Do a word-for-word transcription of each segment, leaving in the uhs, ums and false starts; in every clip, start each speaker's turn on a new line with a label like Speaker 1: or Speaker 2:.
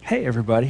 Speaker 1: Hey, everybody.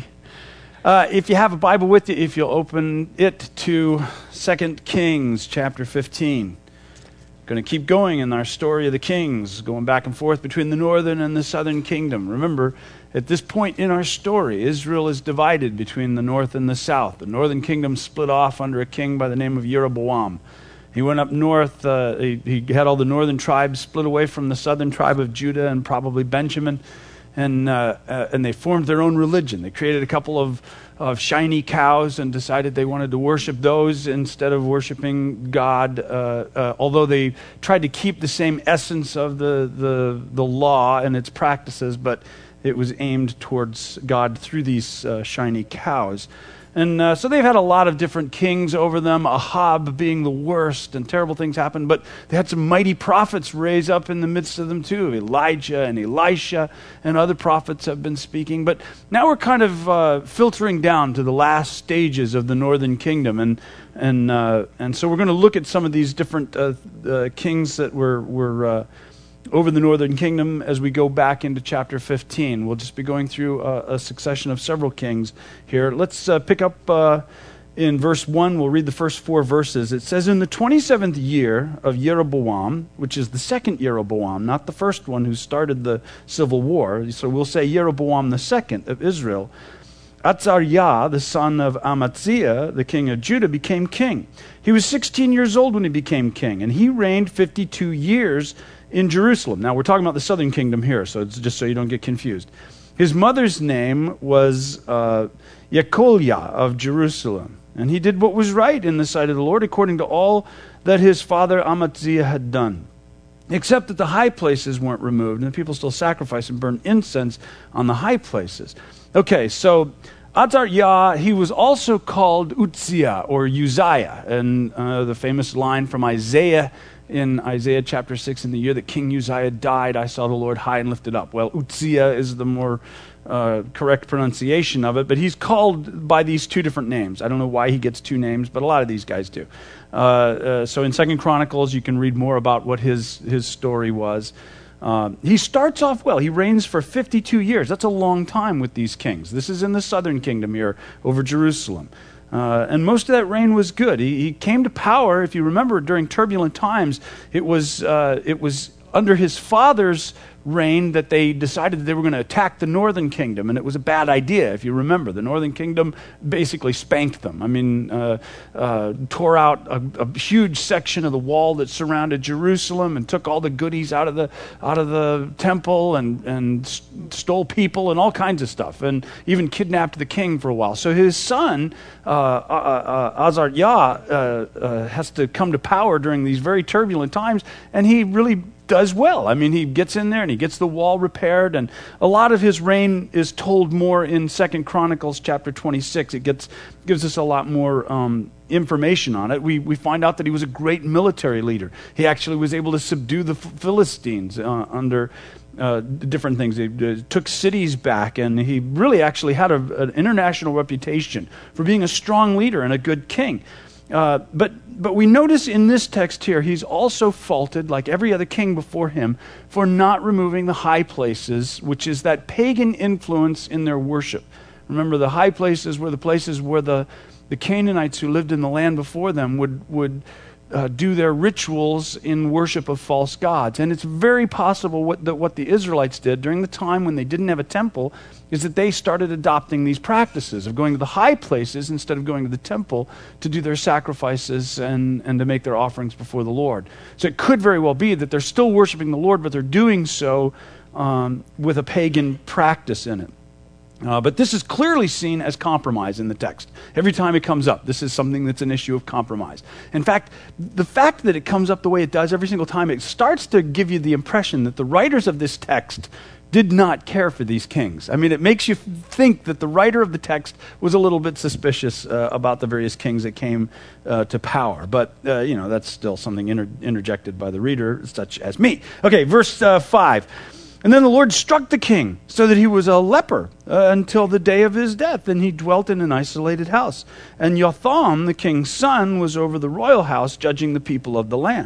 Speaker 1: Uh, if you have a Bible with you, if you'll open it to Second Kings chapter fifteen. Going to keep going in our story of the kings, going back and forth between the northern and the southern kingdom. Remember, at this point in our story, Israel is divided between the north and the south. The northern kingdom split off under a king by the name of Jeroboam. He went up north, uh, he, he had all the northern tribes split away from the southern tribe of Judah and probably Benjamin. And uh, uh, and they formed their own religion. They created a couple of, of shiny cows and decided they wanted to worship those instead of worshiping God. Uh, uh, although they tried to keep the same essence of the, the the law and its practices, but it was aimed towards God through these uh, shiny cows. And uh, so they've had a lot of different kings over them, Ahab being the worst, and terrible things happened. But they had some mighty prophets raise up in the midst of them too. Elijah and Elisha and other prophets have been speaking. But now we're kind of uh, filtering down to the last stages of the northern kingdom. And and uh, and so we're going to look at some of these different uh, uh, kings that were, were uh, over the northern kingdom as we go back into chapter fifteen. We'll just be going through a, a succession of several kings here. Let's uh, pick up uh, in verse one. We'll read the first four verses. It says, "In the twenty-seventh year of Jeroboam," which is the second Jeroboam, not the first one who started the civil war. So we'll say Jeroboam the second of Israel. Azariah, the son of Amaziah, the king of Judah, became king. He was sixteen years old when he became king, and he reigned fifty-two years in Jerusalem. Now, we're talking about the southern kingdom here, so it's just so you don't get confused. His mother's name was uh, Yekoliah of Jerusalem, and he did what was right in the sight of the Lord, according to all that his father Amaziah had done, except that the high places weren't removed, and the people still sacrificed and burned incense on the high places. Okay, so Azariah, he was also called Uzziah or Uzziah, and uh, the famous line from Isaiah in Isaiah chapter six, "In the year that King Uzziah died, I saw the Lord high and lifted up." Well, Uzziah is the more uh, correct pronunciation of it, but he's called by these two different names. I don't know why he gets two names, but a lot of these guys do. Uh, uh, so in Second Chronicles, you can read more about what his, his story was. Uh, he starts off well. He reigns for fifty-two years. That's a long time with these kings. This is in the southern kingdom here over Jerusalem. Uh, and most of that reign was good. He, he came to power, if you remember, during turbulent times. It was uh, it was under his father's reign that they decided that they were going to attack the northern kingdom, and it was a bad idea, if you remember. The northern kingdom basically spanked them. I mean, uh, uh, tore out a, a huge section of the wall that surrounded Jerusalem and took all the goodies out of the out of the temple and, and st- stole people and all kinds of stuff, and even kidnapped the king for a while. So his son, uh, uh, uh, Azariah, uh, uh, has to come to power during these very turbulent times, and he really does well. I mean, he gets in there and he gets the wall repaired, and a lot of his reign is told more in Second Chronicles chapter twenty-six. It gets gives us a lot more um, information on it. We we find out that he was a great military leader. He actually was able to subdue the Philistines uh, under uh, different things. He uh, took cities back, and he really actually had a, an international reputation for being a strong leader and a good king. Uh, but but we notice in this text here, he's also faulted, like every other king before him, for not removing the high places, which is that pagan influence in their worship. Remember, the high places were the places where the, the Canaanites who lived in the land before them would would uh, do their rituals in worship of false gods. And it's very possible what the, what the Israelites did during the time when they didn't have a temple is that they started adopting these practices of going to the high places instead of going to the temple to do their sacrifices and, and to make their offerings before the Lord. So it could very well be that they're still worshiping the Lord, but they're doing so um, with a pagan practice in it. Uh, but this is clearly seen as compromise in the text. Every time it comes up, this is something that's an issue of compromise. In fact, the fact that it comes up the way it does every single time, it starts to give you the impression that the writers of this text did not care for these kings. I mean, it makes you think that the writer of the text was a little bit suspicious uh, about the various kings that came uh, to power. But, uh, you know, that's still something inter- interjected by the reader, such as me. Okay, verse uh, five. "And then the Lord struck the king so that he was a leper uh, until the day of his death, and he dwelt in an isolated house. And Jotham, the king's son, was over the royal house, judging the people of the land.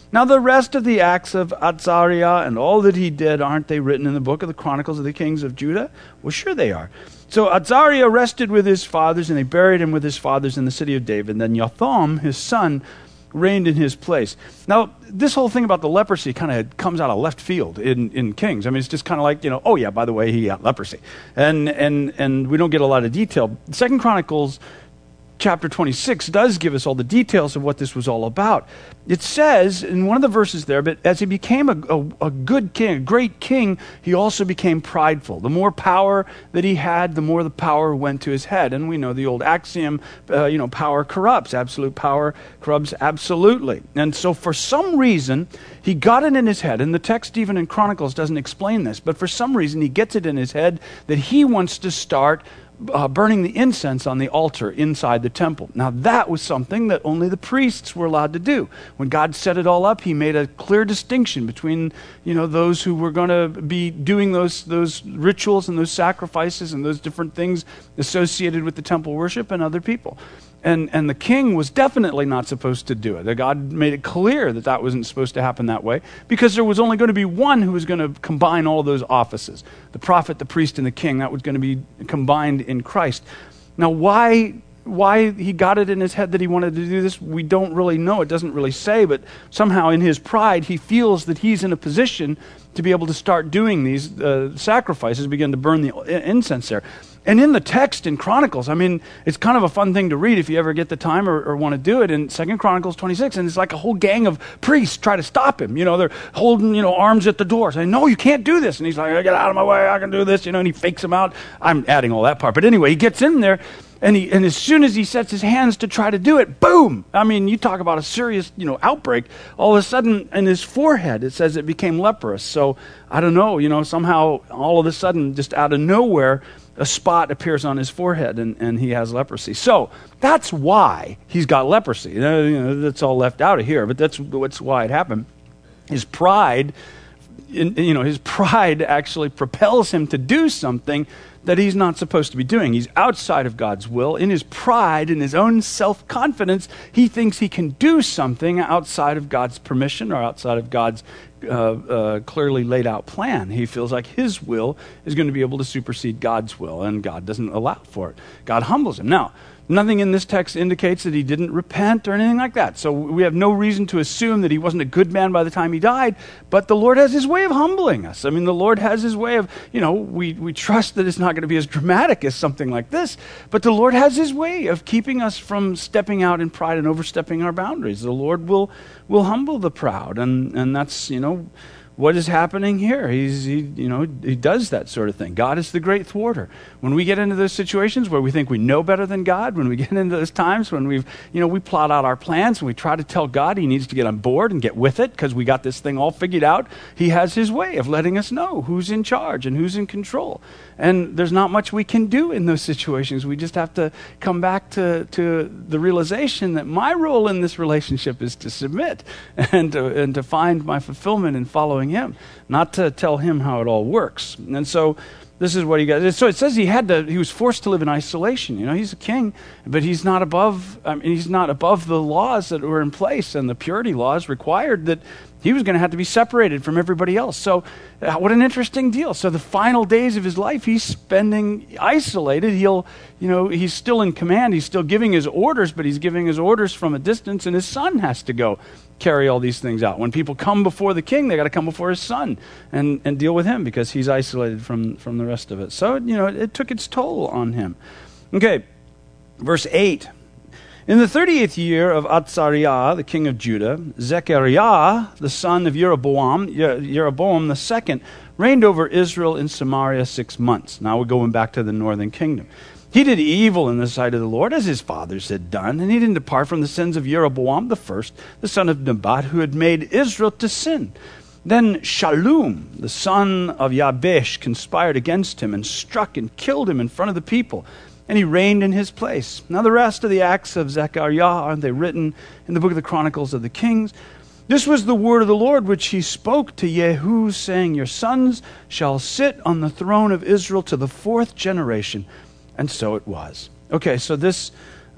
Speaker 1: Now the rest of the acts of Azariah and all that he did, aren't they written in the book of the Chronicles of the Kings of Judah? Well, sure they are. So Azariah rested with his fathers, and they buried him with his fathers in the city of David. And then Jotham, his son, reigned in his place. Now, this whole thing about the leprosy kind of comes out of left field in, in Kings. I mean, it's just kind of like, you know, oh yeah, by the way, he got leprosy. And and and we don't get a lot of detail. Second Chronicles chapter twenty-six does give us all the details of what this was all about. It says in one of the verses there, but as he became a, a, a good king, a great king, he also became prideful. The more power that he had, the more the power went to his head. And we know the old axiom, uh, you know, power corrupts. Absolute power corrupts absolutely. And so for some reason, he got it in his head, and the text even in Chronicles doesn't explain this, but for some reason he gets it in his head that he wants to start Uh, burning the incense on the altar inside the temple. Now that was something that only the priests were allowed to do. When God set it all up, he made a clear distinction between, you know, those who were going to be doing those those rituals and those sacrifices and those different things associated with the temple worship and other people. And and the king was definitely not supposed to do it. God made it clear that that wasn't supposed to happen that way, because there was only going to be one who was going to combine all of those offices. The prophet, the priest, and the king. That was going to be combined in Christ. Now, why why he got it in his head that he wanted to do this, we don't really know. It doesn't really say, but somehow in his pride, he feels that he's in a position to be able to start doing these uh, sacrifices, begin to burn the incense there. And in the text in Chronicles, I mean, it's kind of a fun thing to read if you ever get the time or, or want to do it, in Second Chronicles twenty-six, and it's like a whole gang of priests try to stop him. You know, they're holding, you know, arms at the door saying, no, you can't do this. And he's like, get out of my way, I can do this, you know, and he fakes them out. I'm adding all that part. But anyway, he gets in there, and he and as soon as he sets his hands to try to do it, boom! I mean, you talk about a serious, you know, outbreak. All of a sudden, in his forehead, it says it became leprous. So, I don't know, you know, somehow, all of a sudden, just out of nowhere, a spot appears on his forehead, and, and he has leprosy. So that's why he's got leprosy. You know, that's all left out of here, but that's, that's why it happened. His pride, in, you know, his pride actually propels him to do something that he's not supposed to be doing. He's outside of God's will. In his pride, in his own self-confidence, he thinks he can do something outside of God's permission or outside of God's uh, uh, clearly laid out plan. He feels like his will is going to be able to supersede God's will, and God doesn't allow for it. God humbles him. Now, nothing in this text indicates that he didn't repent or anything like that. So we have no reason to assume that he wasn't a good man by the time he died, but the Lord has his way of humbling us. I mean, the Lord has his way of, you know, we, we trust that it's not going to be as dramatic as something like this, but the Lord has his way of keeping us from stepping out in pride and overstepping our boundaries. The Lord will will humble the proud, and, and that's, you know, what is happening here. He's, he, you know, he does that sort of thing. God is the great thwarter. When we get into those situations where we think we know better than God, when we get into those times when we've, you know, we plot out our plans and we try to tell God he needs to get on board and get with it because we got this thing all figured out, he has his way of letting us know who's in charge and who's in control. And there's not much we can do in those situations. We just have to come back to, to the realization that my role in this relationship is to submit and to, and to find my fulfillment in following him, not to tell him how it all works. And so this is what he got. So it says he had to, he was forced to live in isolation. You know, he's a king, but he's not above, I mean, he's not above the laws that were in place, and the purity laws required that he was going to have to be separated from everybody else. So uh, what an interesting deal. So the final days of his life, he's spending isolated. He'll, you know, he's still in command. He's still giving his orders, but he's giving his orders from a distance, and his son has to go carry all these things out. When people come before the king, they got to come before his son and, and deal with him because he's isolated from, from the rest of it. So, you know, it, it took its toll on him. Okay, verse eight. In the thirty-eighth year of Azariah, the king of Judah, Zechariah, the son of Jeroboam, Jeroboam the second, reigned over Israel in Samaria six months. Now we're going back to the northern kingdom. He did evil in the sight of the Lord, as his fathers had done, and he didn't depart from the sins of Jeroboam the first, the son of Nebat, who had made Israel to sin. Then Shallum, the son of Jabesh, conspired against him and struck and killed him in front of the people, and he reigned in his place. Now the rest of the acts of Zechariah, aren't they written in the book of the Chronicles of the Kings? This was the word of the Lord which he spoke to Jehu, saying, your sons shall sit on the throne of Israel to the fourth generation. And so it was. Okay, so this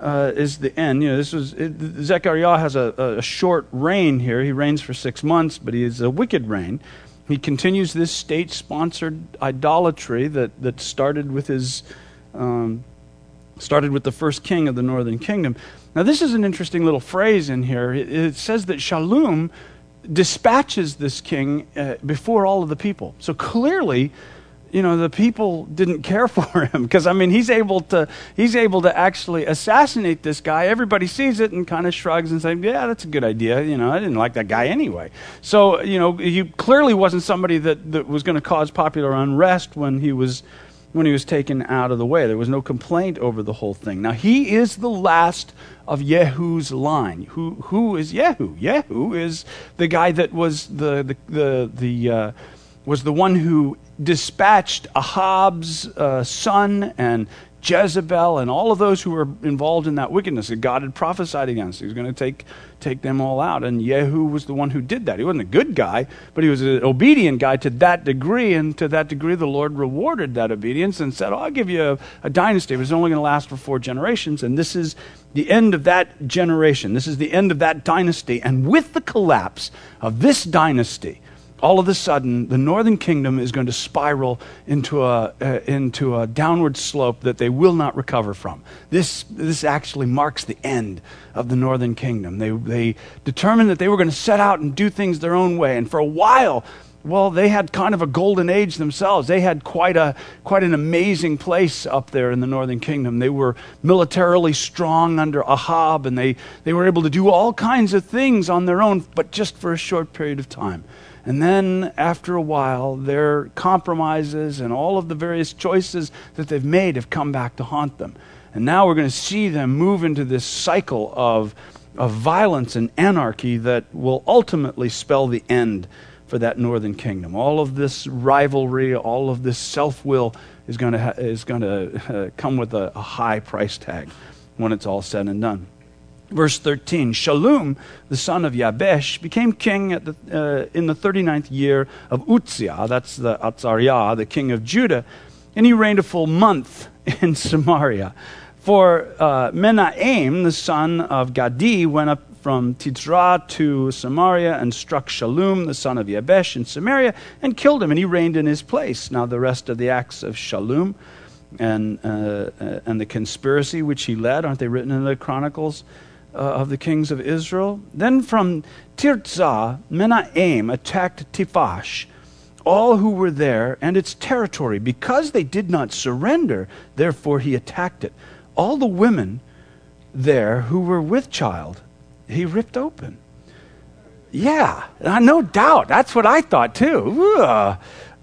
Speaker 1: uh, is the end. You know, this was it, Zechariah has a, a short reign here. He reigns for six months, but he is a wicked reign. He continues this state-sponsored idolatry that, that started with his um, started with the first king of the northern kingdom. Now, this is an interesting little phrase in here. It, it says that Shallum dispatches this king uh, before all of the people. So clearly, you know, the people didn't care for him, because I mean, he's able to he's able to actually assassinate this guy. Everybody sees it and kind of shrugs and says, "Yeah, that's a good idea." You know, I didn't like that guy anyway. So, you know, he clearly wasn't somebody that, that was going to cause popular unrest when he was when he was taken out of the way. There was no complaint over the whole thing. Now, he is the last of Yehu's line. Who who is Yehu? Yehu is the guy that was the the the, the uh, was the one who dispatched Ahab's uh, son and Jezebel and all of those who were involved in that wickedness that God had prophesied against. He was going to take take them all out. And Yehu was the one who did that. He wasn't a good guy, but he was an obedient guy to that degree. And to that degree, the Lord rewarded that obedience and said, oh, I'll give you a, a dynasty. It was only going to last for four generations. And this is the end of that generation. This is the end of that dynasty. And with the collapse of this dynasty, all of a sudden, the northern kingdom is going to spiral into a uh, into a downward slope that they will not recover from. This this actually marks the end of the northern kingdom. They they determined that they were going to set out and do things their own way, and for a while, well, they had kind of a golden age themselves. They had quite a quite an amazing place up there in the northern kingdom. They were militarily strong under Ahab, and they they were able to do all kinds of things on their own, but just for a short period of time. And then, after a while, their compromises and all of the various choices that they've made have come back to haunt them. And now we're going to see them move into this cycle of, of violence and anarchy that will ultimately spell the end for that northern kingdom. All of this rivalry, all of this self-will is going to ha- is going to uh, come with a, a high price tag when it's all said and done. Verse thirteen, Shallum, the son of Yabesh, became king at the, uh, in the thirty-ninth year of Uzziah, that's the Azariah, the king of Judah, and he reigned a full month in Samaria. For uh, Menahem, the son of Gadi, went up from Titzrah to Samaria and struck Shallum, the son of Yabesh, in Samaria, and killed him, and he reigned in his place. Now the rest of the acts of Shallum and, uh, uh, and the conspiracy which he led, aren't they written in the Chronicles Uh, of the kings of Israel? Then from Tirzah, Menahem attacked Tiphash, all who were there, and its territory. Because they did not surrender, therefore he attacked it. All the women there who were with child, he ripped open. Yeah, uh, no doubt. That's what I thought too. Uh,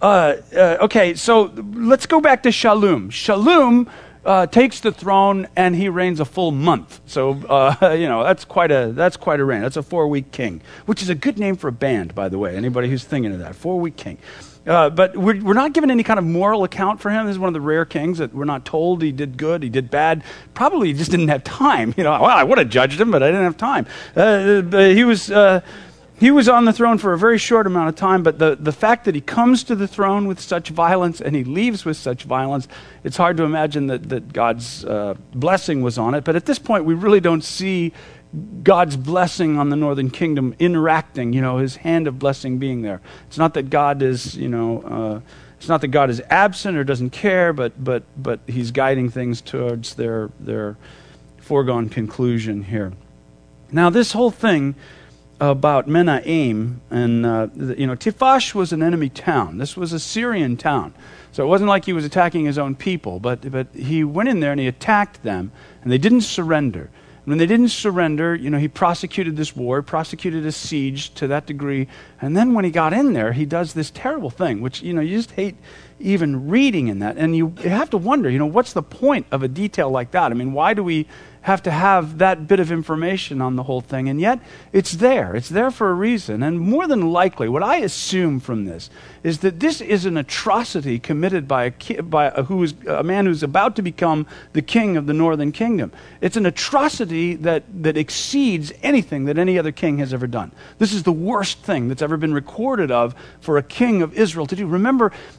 Speaker 1: uh, okay, so let's go back to Shallum. Shallum Uh, takes the throne, and he reigns a full month. So uh, you know that's quite a that's quite a reign. That's a four-week king, which is a good name for a band, by the way. Anybody who's thinking of that, four-week king. Uh, but we're, we're not given any kind of moral account for him. This is one of the rare kings that we're not told he did good, he did bad. Probably he just didn't have time. You know, well, I would have judged him, but I didn't have time. Uh, but he was. Uh, He was on the throne for a very short amount of time, but the, the fact that he comes to the throne with such violence and he leaves with such violence, it's hard to imagine that, that God's uh, blessing was on it. But at this point, we really don't see God's blessing on the northern kingdom interacting, you know, his hand of blessing being there. It's not that God is, you know, uh, it's not that God is absent or doesn't care, but but but he's guiding things towards their their foregone conclusion here. Now, this whole thing about Menahem, and uh, you know, Tiphash was an enemy town. This was a Syrian town, so it wasn't like he was attacking his own people. But but he went in there and he attacked them, and they didn't surrender. And when they didn't surrender, you know, he prosecuted this war, prosecuted a siege to that degree. And then when he got in there, he does this terrible thing, which you know you just hate even reading in that. And you, you have to wonder, you know, what's the point of a detail like that? I mean, why do we have to have that bit of information on the whole thing? And yet it's there. It's there for a reason. And more than likely, what I assume from this is that this is an atrocity committed by a ki- by a, who is a man who's about to become the king of the northern kingdom. It's an atrocity that that exceeds anything that any other king has ever done. This is the worst thing that's ever been recorded of for a king of Israel to do. Remember,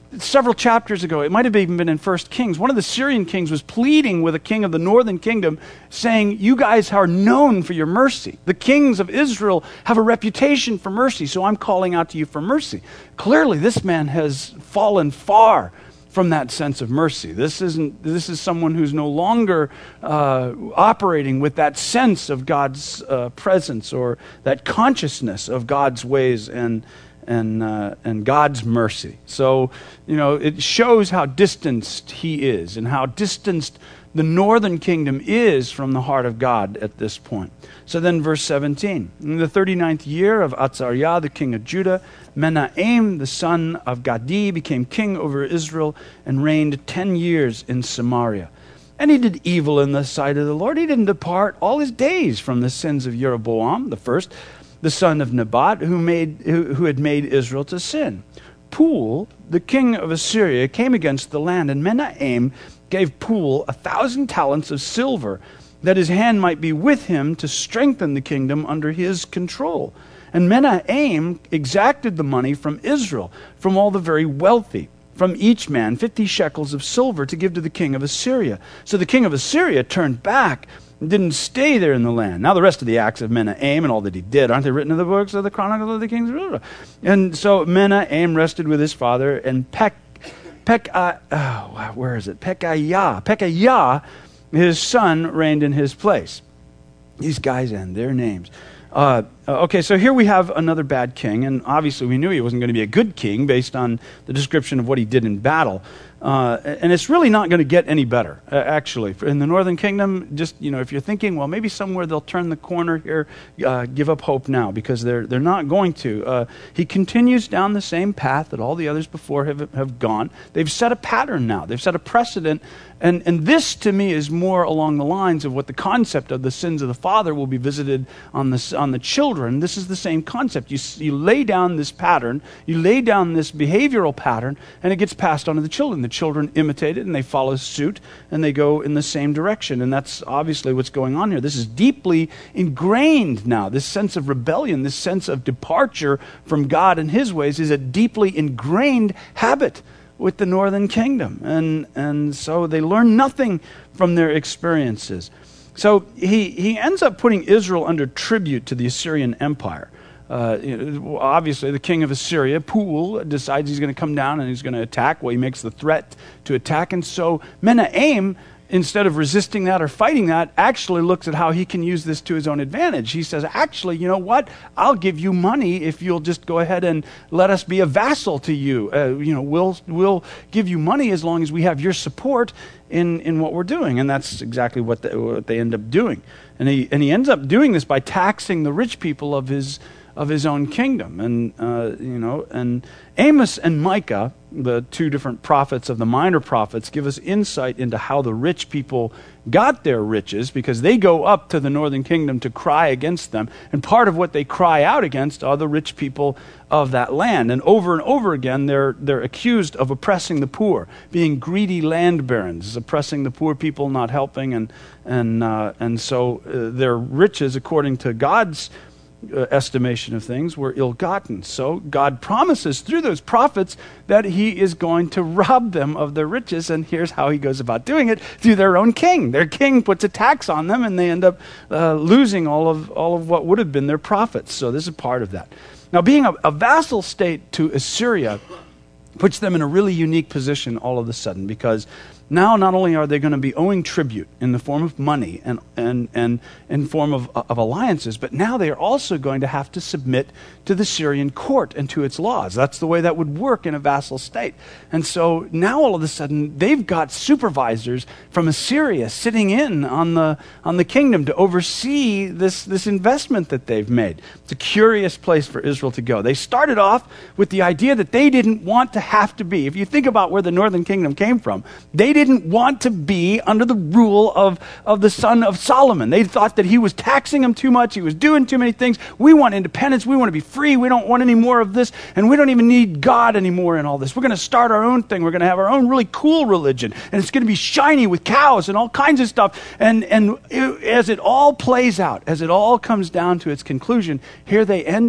Speaker 1: several chapters ago, it might have even been in First Kings, one of the Syrian kings was pleading with a king of the northern kingdom, saying, you guys are known for your mercy. The kings of Israel have a reputation for mercy, so I'm calling out to you for mercy. Clearly, this man has fallen far from that sense of mercy. This isn't. This is someone who's no longer uh, operating with that sense of God's uh, presence or that consciousness of God's ways and and uh, and God's mercy. So, you know, it shows how distanced he is and how distanced the northern kingdom is from the heart of God at this point. So then verse seventeen, in the thirty-ninth year of Azariah, the king of Judah, Menahem, the son of Gadi, became king over Israel and reigned ten years in Samaria. And he did evil in the sight of the Lord. He didn't depart all his days from the sins of Jeroboam, the first, the son of Nebat, who made who, who had made Israel to sin. Pul, the king of Assyria, came against the land, and Menahem gave Pul a thousand talents of silver, that his hand might be with him to strengthen the kingdom under his control. And Menahem exacted the money from Israel, from all the very wealthy, from each man fifty shekels of silver to give to the king of Assyria. So the king of Assyria turned back and didn't stay there in the land. Now the rest of the acts of Menahem and all that he did, aren't they written in the books of the Chronicles of the Kings of Israel? And so Menahem rested with his father, and Pek, Pek, uh, oh, where is it? Pekahiah, Pekahiah, his son, reigned in his place. These guys and their names. Uh, okay, so here we have another bad king, and obviously we knew he wasn't going to be a good king based on the description of what he did in battle. Uh, and it's really not going to get any better, uh, actually. In the northern kingdom, just, you know, if you're thinking, well, maybe somewhere they'll turn the corner here, uh, give up hope now, because they're they're not going to. Uh, he continues down the same path that all the others before have, have gone. They've set a pattern now. They've set a precedent. And, and this, to me, is more along the lines of what the concept of the sins of the father will be visited on the, on the children. This is the same concept. You, you lay down this pattern, you lay down this behavioral pattern, and it gets passed on to the children. The children imitate it, and they follow suit, and they go in the same direction. And that's obviously what's going on here. This is deeply ingrained now. This sense of rebellion, this sense of departure from God and his ways is a deeply ingrained habit with the northern kingdom. And and so they learn nothing from their experiences. So he, he ends up putting Israel under tribute to the Assyrian Empire. Uh, you know, obviously, the king of Assyria, Pul, decides he's going to come down and he's going to attack. Well, he makes the threat to attack. And so Menahem, instead of resisting that or fighting that, actually looks at how he can use this to his own advantage. He says, actually, you know what? I'll give you money if you'll just go ahead and let us be a vassal to you. Uh, you know, we'll we'll give you money as long as we have your support in, in what we're doing. And that's exactly what they, what they end up doing. And he and he ends up doing this by taxing the rich people of his of his own kingdom. And uh, you know, and Amos and Micah, the two different prophets of the minor prophets, give us insight into how the rich people got their riches, because they go up to the northern kingdom to cry against them. And part of what they cry out against are the rich people of that land. And over and over again, they're they're accused of oppressing the poor, being greedy land barons, oppressing the poor people, not helping. And and uh, and so uh, their riches, according to God's Uh, estimation of things, were ill-gotten. So God promises through those prophets that he is going to rob them of their riches, and here's how he goes about doing it: through their own king. Their king puts a tax on them, and they end up uh, losing all of all of what would have been their profits. So this is part of that. Now, being a, a vassal state to Assyria puts them in a really unique position all of a sudden, because now not only are they going to be owing tribute in the form of money and and and in form of, of alliances, but now they are also going to have to submit to the Syrian court and to its laws. That's the way that would work in a vassal state. And so now all of a sudden they've got supervisors from Assyria sitting in on the on the kingdom to oversee this, this investment that they've made. It's a curious place for Israel to go. They started off with the idea that they didn't want to have to be. If you think about where the northern kingdom came from, they didn't want to be under the rule of, of the son of Solomon. They thought that he was taxing them too much. He was doing too many things. We want independence. We want to be free. We don't want any more of this. And we don't even need God anymore in all this. We're going to start our own thing. We're going to have our own really cool religion. And it's going to be shiny with cows and all kinds of stuff. And, and it, as it all plays out, as it all comes down to its conclusion, here they end up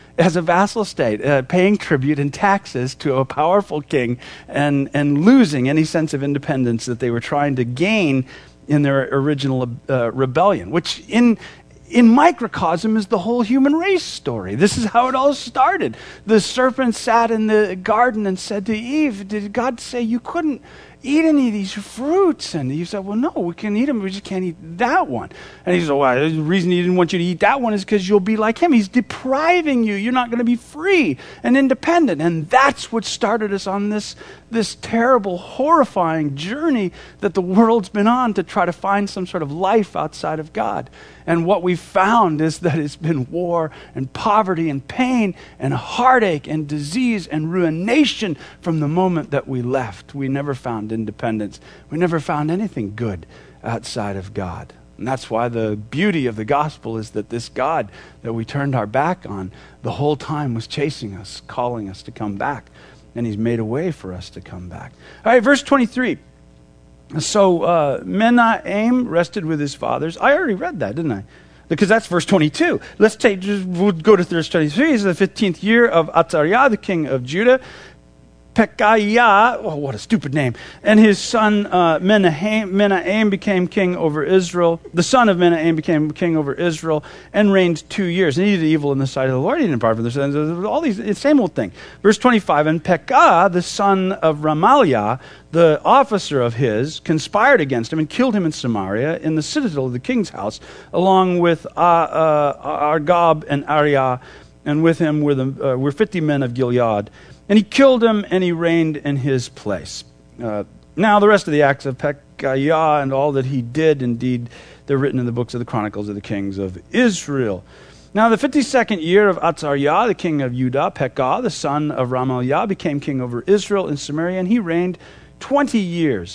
Speaker 1: as a vassal state, uh, paying tribute and taxes to a powerful king and, and losing any sense of independence that they were trying to gain in their original uh, rebellion, which in in microcosm is the whole human race story. This is how it all started. The serpent sat in the garden and said to Eve, did God say you couldn't eat any of these fruits? And Eve said, well, no, we can eat them, we just can't eat that one. And he said, well, the reason he didn't want you to eat that one is because you'll be like him. He's depriving you. You're not going to be free and independent. And that's what started us on this, this terrible, horrifying journey that the world's been on to try to find some sort of life outside of God. And what we found is that it's been war and poverty and pain and heartache and disease and ruination from the moment that we left. We never found independence. We never found anything good outside of God. And that's why the beauty of the gospel is that this God that we turned our back on the whole time was chasing us, calling us to come back. And he's made a way for us to come back. All right, verse twenty-three. So uh, Menahem rested with his fathers. I already read that, didn't I? Because that's verse twenty-two. Let's take, just, we'll go to verse twenty-three. It's the fifteenth year of Azariah, the king of Judah. Pekahiah, oh, what a stupid name, and his son uh, Menahem, Menahem became king over Israel. The son of Menahem became king over Israel and reigned two years. And he did evil in the sight of the Lord. He didn't depart from the sins. All these, it's the same old thing. Verse twenty-five, and Pekah, the son of Ramaliah, the officer of his, conspired against him and killed him in Samaria in the citadel of the king's house, along with uh, uh, Argob and Ariah, and with him were, the, uh, were fifty men of Gilead. And he killed him, and he reigned in his place. Uh, now, the rest of the acts of Pekahiah and all that he did, indeed, they're written in the books of the Chronicles of the Kings of Israel. Now, the fifty-second year of Azariah, the king of Judah, Pekah, the son of Ramaliah, became king over Israel in Samaria, and he reigned twenty years.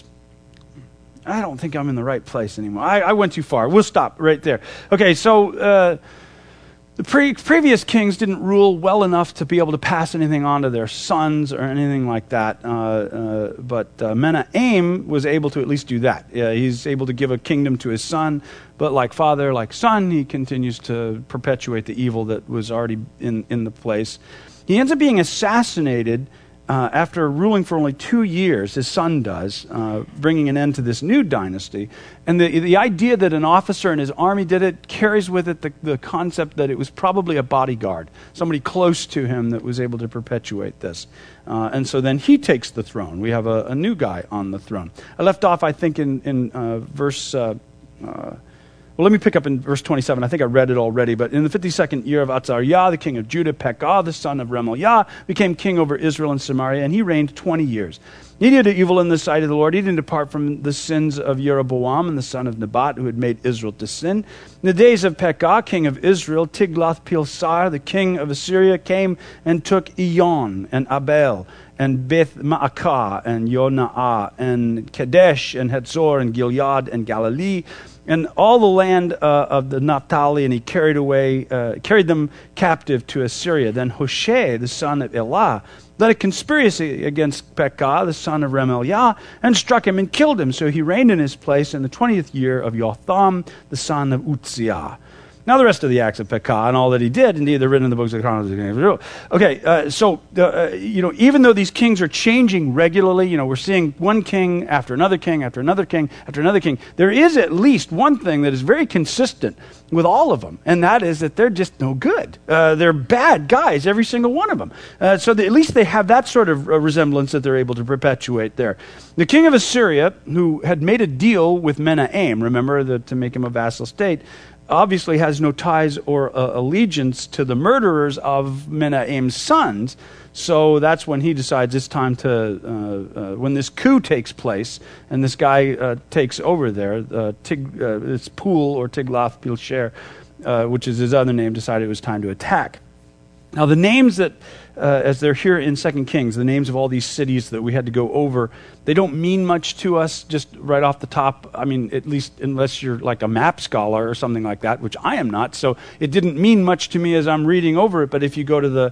Speaker 1: I don't think I'm in the right place anymore. I, I went too far. We'll stop right there. Okay, so... Uh, The pre- previous kings didn't rule well enough to be able to pass anything on to their sons or anything like that. Uh, uh, but uh, Menahem was able to at least do that. Uh, he's able to give a kingdom to his son, but like father, like son, he continues to perpetuate the evil that was already in, in the place. He ends up being assassinated Uh, after ruling for only two years, his son does, uh, bringing an end to this new dynasty. And the the idea that an officer in his army did it carries with it the, the concept that it was probably a bodyguard, somebody close to him that was able to perpetuate this. Uh, and so then he takes the throne. We have a, a new guy on the throne. I left off, I think, in, in uh, verse... Uh, uh, Well, let me pick up in verse twenty-seven. I think I read it already. But in the fifty-second year of Azariah, the king of Judah, Pekah, the son of Ramaliah, became king over Israel and Samaria, and he reigned twenty years. He did evil in the sight of the Lord. He didn't depart from the sins of Jeroboam and the son of Nebat, who had made Israel to sin. In the days of Pekah, king of Israel, Tiglath-Pileser, the king of Assyria, came and took Iyon and Abel and Beth-Maacah and Yonah and Kadesh and Hatzor and Gilead and Galilee, and all the land uh, of the Naphtali, and he carried away, uh, carried them captive to Assyria. Then Hoshea, the son of Elah, led a conspiracy against Pekah, the son of Remaliah, and struck him and killed him. So he reigned in his place in the twentieth year of Jotham, the son of Uzziah. Now the rest of the acts of Pekah and all that he did, indeed, they're written in the books of the Chronicles of Israel. Okay, uh, so, uh, you know, even though these kings are changing regularly, you know, we're seeing one king after another king, after another king, after another king, there is at least one thing that is very consistent with all of them, and that is that they're just no good. Uh, they're bad guys, every single one of them. Uh, so that at least they have that sort of uh, resemblance that they're able to perpetuate there. The king of Assyria, who had made a deal with Menahem, remember, the, to make him a vassal state, obviously has no ties or uh, allegiance to the murderers of Menahem's sons. So that's when he decides it's time to, uh, uh, when this coup takes place and this guy uh, takes over there, uh, Tig, uh, this Pul or Tiglath-Pileser, uh, which is his other name, decided it was time to attack. Now the names that, uh, as they're here in Second Kings, the names of all these cities that we had to go over, they don't mean much to us just right off the top. I mean, at least unless you're like a map scholar or something like that, which I am not. So it didn't mean much to me as I'm reading over it. But if you go to the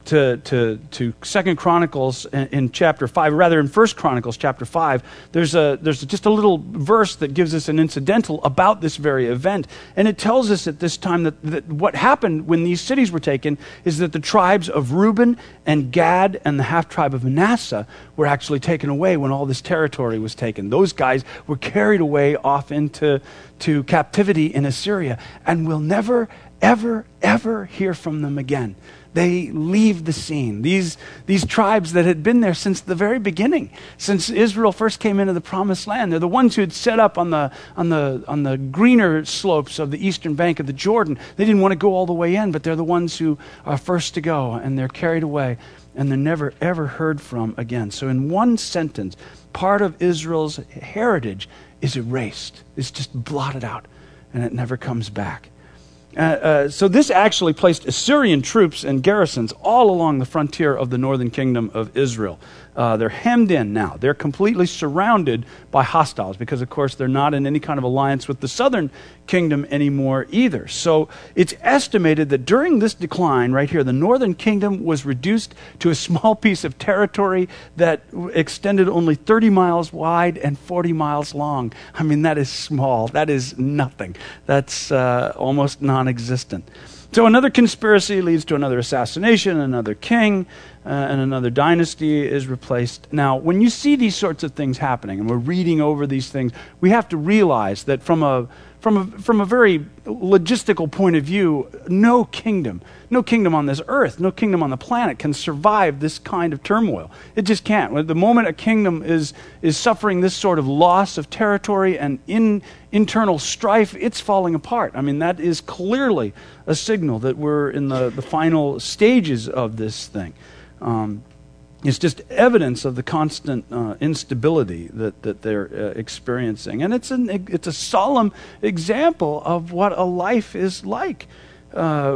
Speaker 1: to to to Second Chronicles in, in chapter five, rather in First Chronicles chapter five, there's a there's just a little verse that gives us an incidental about this very event, and it tells us at this time that, that what happened when these cities were taken is that the tribes of Reuben and Gad and the half tribe of Manasseh were actually taken away when all this territory was taken. Those guys were carried away off into to captivity in Assyria, and we'll never, ever, ever hear from them again. They leave the scene. These, these tribes that had been there since the very beginning, since Israel first came into the promised land, they're the ones who had set up on the, on the, on the greener slopes of the eastern bank of the Jordan. They didn't want to go all the way in, but they're the ones who are first to go, and they're carried away, and they're never, ever heard from again. So in one sentence, part of Israel's heritage is erased. It's just blotted out, and it never comes back. Uh, uh, so this actually placed Assyrian troops and garrisons all along the frontier of the northern kingdom of Israel. Uh, they're hemmed in now. They're completely surrounded by hostiles because, of course, they're not in any kind of alliance with the southern kingdom anymore either. So it's estimated that during this decline right here, the northern kingdom was reduced to a small piece of territory that extended only thirty miles wide and forty miles long. I mean, that is small. That is nothing. That's uh, almost non-existent. So another conspiracy leads to another assassination, another king, uh, and another dynasty is replaced. Now, when you see these sorts of things happening, and we're reading over these things, we have to realize that from a from a from a very logistical point of view, no kingdom, no kingdom on this earth, no kingdom on the planet can survive this kind of turmoil. It just can't. At the moment a kingdom is is suffering this sort of loss of territory and in internal strife, it's falling apart. I mean, that is clearly a signal that we're in the, the final stages of this thing. Um, it's just evidence of the constant uh, instability that, that they're uh, experiencing. And it's, an, it's a solemn example of what a life is like uh,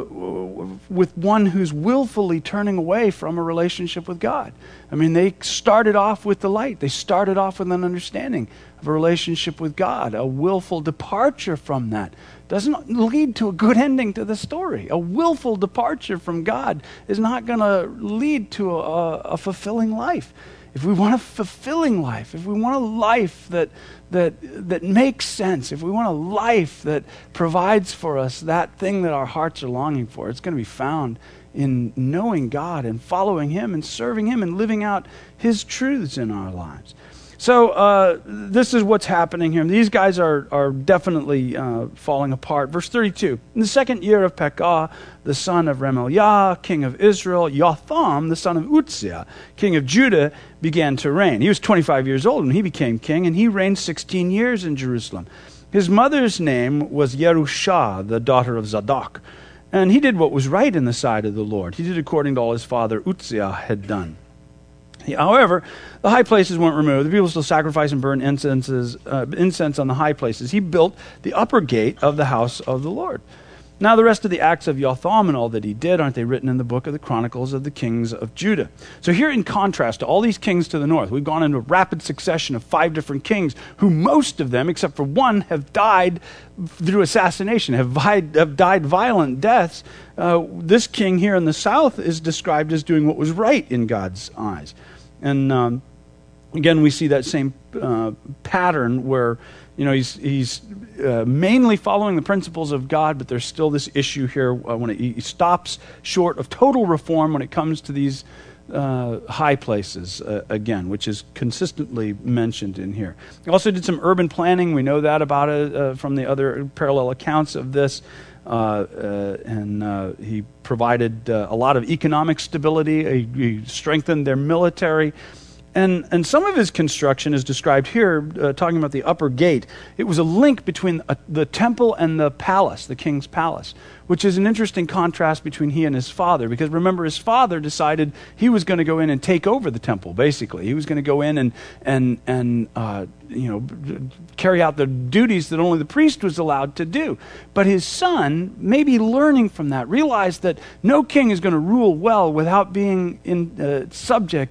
Speaker 1: with one who's willfully turning away from a relationship with God. I mean, they started off with the light. They started off with an understanding of a relationship with God. A willful departure from that doesn't lead to a good ending to the story. A willful departure from God is not going to lead to a, a fulfilling life. If we want a fulfilling life, if we want a life that that that makes sense, if we want a life that provides for us that thing that our hearts are longing for, it's going to be found in knowing God and following Him and serving Him and living out His truths in our lives. So uh, this is what's happening here. These guys are, are definitely uh, falling apart. Verse thirty-two, in the second year of Pekah, the son of Remaliah, king of Israel, Jotham, the son of Uzziah, king of Judah, began to reign. He was twenty-five years old when he became king, and he reigned sixteen years in Jerusalem. His mother's name was Yerushah, the daughter of Zadok. And he did what was right in the sight of the Lord. He did according to all his father Uzziah had done. However, the high places weren't removed. The people still sacrificed and burned incenses, uh, incense on the high places. He built the upper gate of the house of the Lord. Now the rest of the acts of Jotham and all that he did, aren't they written in the book of the Chronicles of the kings of Judah? So here, in contrast to all these kings to the north, we've gone into a rapid succession of five different kings who most of them, except for one, have died through assassination, have, vi- have died violent deaths. Uh, this king here in the south is described as doing what was right in God's eyes. And um, again, we see that same uh, pattern where, you know, he's he's uh, mainly following the principles of God, but there's still this issue here uh, when it, he stops short of total reform when it comes to these uh, high places, uh, again, which is consistently mentioned in here. He also did some urban planning. We know that about it uh, from the other parallel accounts of this. Uh, uh, and uh, he provided uh, a lot of economic stability. He, he strengthened their military. And and some of his construction is described here, uh, talking about the upper gate. It was a link between uh, the temple and the palace, the king's palace, which is an interesting contrast between he and his father. Because remember, his father decided he was going to go in and take over the temple, basically. He was going to go in and, and, and uh, you know, carry out the duties that only the priest was allowed to do. But his son, maybe learning from that, realized that no king is going to rule well without being in, uh, subject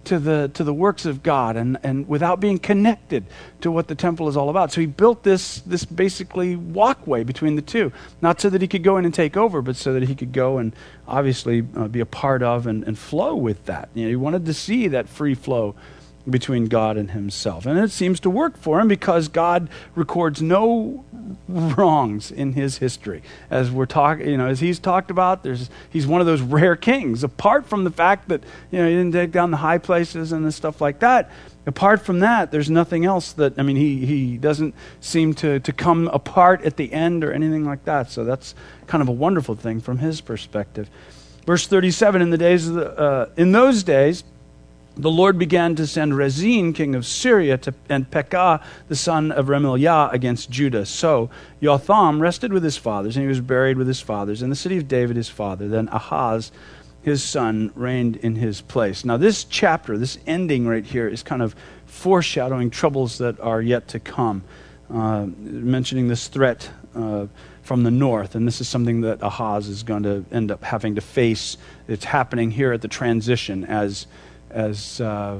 Speaker 1: to the to the works of God and, and without being connected to what the temple is all about. So he built this this basically walkway between the two, not so that he could go in and take over, but so that he could go and obviously uh, be a part of and, and flow with that. You know, he wanted to see that free flow between God and himself. And it seems to work for him because God records no wrongs in his history. As we're talking, you know, as he's talked about, there's he's one of those rare kings. Apart from the fact that, you know, he didn't take down the high places and the stuff like that, apart from that, there's nothing else that, I mean, he he doesn't seem to, to come apart at the end or anything like that. So that's kind of a wonderful thing from his perspective. Verse thirty-seven, in the days of the, uh, in those days, the Lord began to send Rezin, king of Syria, to, and Pekah, the son of Remaliah, against Judah. So Jotham rested with his fathers, and he was buried with his fathers in the city of David his father. Then Ahaz, his son, reigned in his place. Now this chapter, this ending right here, is kind of foreshadowing troubles that are yet to come, uh, mentioning this threat uh, from the north. And this is something that Ahaz is going to end up having to face. It's happening here at the transition as as uh,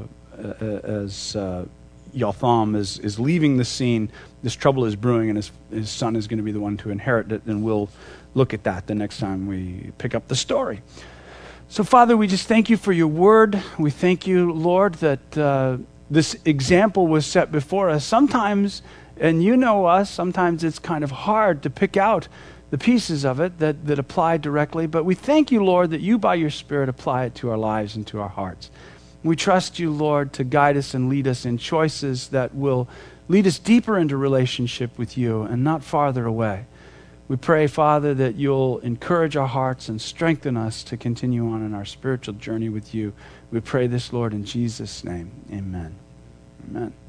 Speaker 1: as uh, Jotham is, is leaving the scene. This trouble is brewing, and his, his son is going to be the one to inherit it, and we'll look at that the next time we pick up the story. So, Father, we just thank you for your word. We thank you, Lord, that uh, this example was set before us. Sometimes, and you know us, sometimes it's kind of hard to pick out the pieces of it that, that apply directly, but we thank you, Lord, that you by your Spirit apply it to our lives and to our hearts. We trust you, Lord, to guide us and lead us in choices that will lead us deeper into relationship with you and not farther away. We pray, Father, that you'll encourage our hearts and strengthen us to continue on in our spiritual journey with you. We pray this, Lord, in Jesus' name. Amen. Amen.